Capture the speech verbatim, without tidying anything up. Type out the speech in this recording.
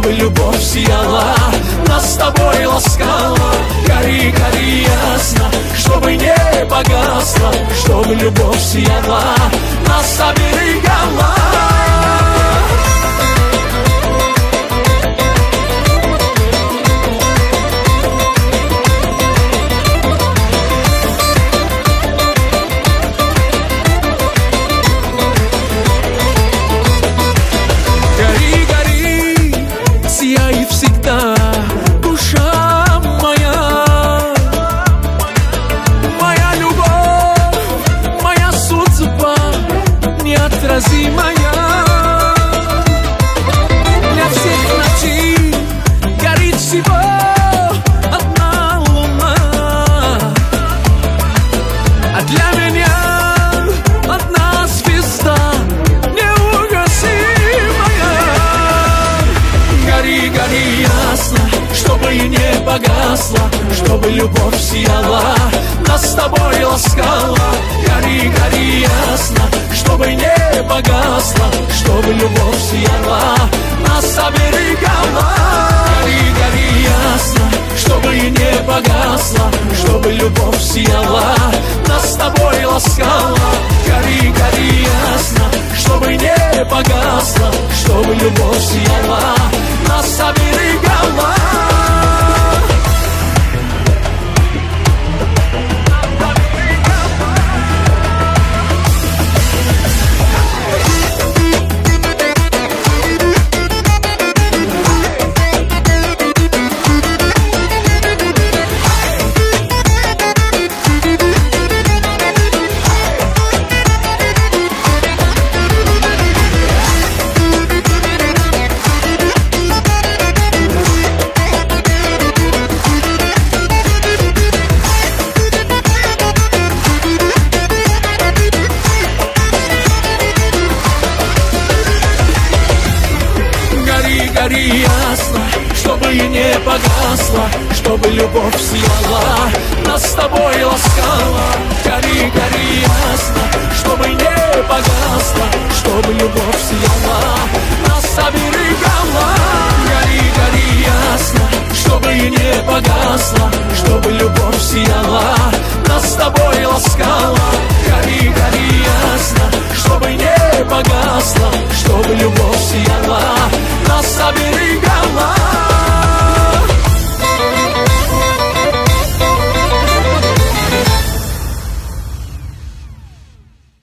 чтобы любовь сияла, нас с тобой ласкала. Гори, гори ясно, чтобы не погасла, чтобы любовь сияла, нас оберегала. Гори, гори, сияй всегда, душа моя, моя любовь, моя судьба неотразимая. Для всех ночей горит всего одна луна, а для меня одна звезда неугасимая. Гори, гори ясно, чтобы и не погасла, чтобы любовь сияла, нас с тобой ласкала. Гори, гори ясно, чтобы не погасла, чтобы любовь сияла, нас оберегала. Гори, гори ясно, чтобы и не погасла, чтобы любовь сияла, нас с тобой ласкала. Гори, гори ясно, чтобы не погасла, чтобы любовь сияла, нас оберегала. Гори ясно, чтобы и не погасла, чтобы любовь сияла, нас с тобой ласкала. Гори, гори ясно, чтобы не погасла, чтобы любовь сияла, нас оберегала. Гори, гори ясно, чтобы и не погасла, чтобы любовь сияла,